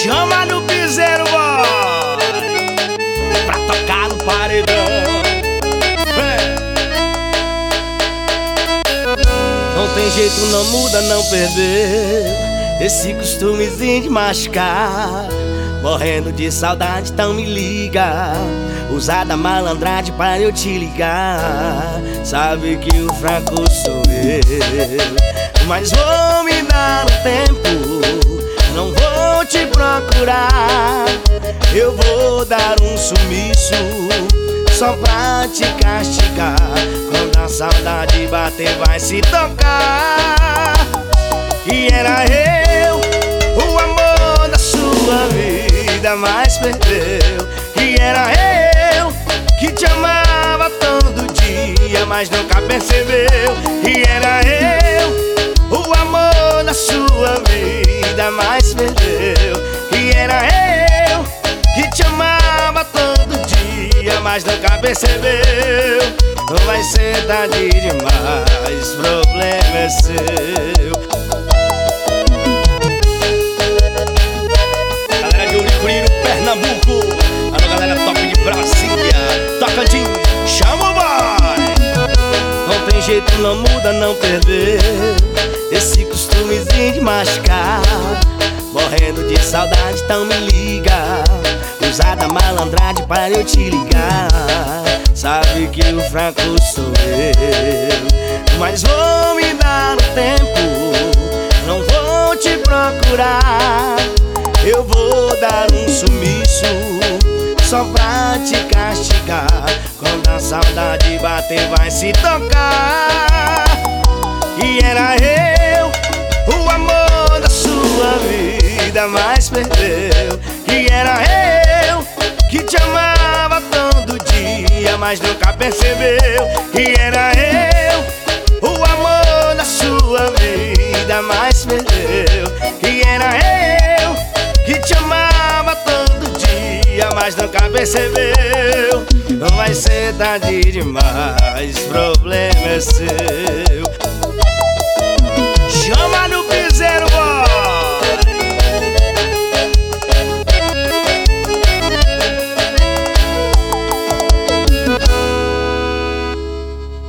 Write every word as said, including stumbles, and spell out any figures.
Chama no piseiro, boy, pra tocar no paredão. É. Não tem jeito, não muda, não perdeu esse costumezinho de machucar. Morrendo de saudade, então me liga. Usar da malandragem para eu te ligar. Sabe que o fraco sou eu, mas vou me dar um tempo. Não vou te procurar. Eu vou dar um sumiço só pra te castigar. Quando a saudade bater vai se tocar. E era eu, o amor da sua vida, mas perdeu. E era eu que te amava todo dia, mas nunca percebeu. E era eu, o amor da sua vida, mas perdeu. E era eu que te amava todo dia, mas nunca percebeu. Não vai ser tarde demais, problema é seu. Galera de Ouro Pernambuco, alô galera top de Brasília, Tocantins, chama o boy. Não tem jeito, não muda, não perdeu esse costumezinho de machucar. Morrendo de saudade, então me liga. Usar da malandragem para eu te ligar. Sabe que o fraco sou eu, mas vou me dar um tempo. Não vou te procurar. Eu vou dar um sumiço só pra te castigar. Quando a saudade bater vai se tocar. E era eu, o amor da sua vida, mas perdeu. E era eu que te amava todo dia, mas nunca percebeu. E era eu, o amor da sua vida, mas perdeu. E era eu que te amava todo dia, mas nunca percebeu. Não vai ser tarde demais, problema é seu. Chama no piseiro,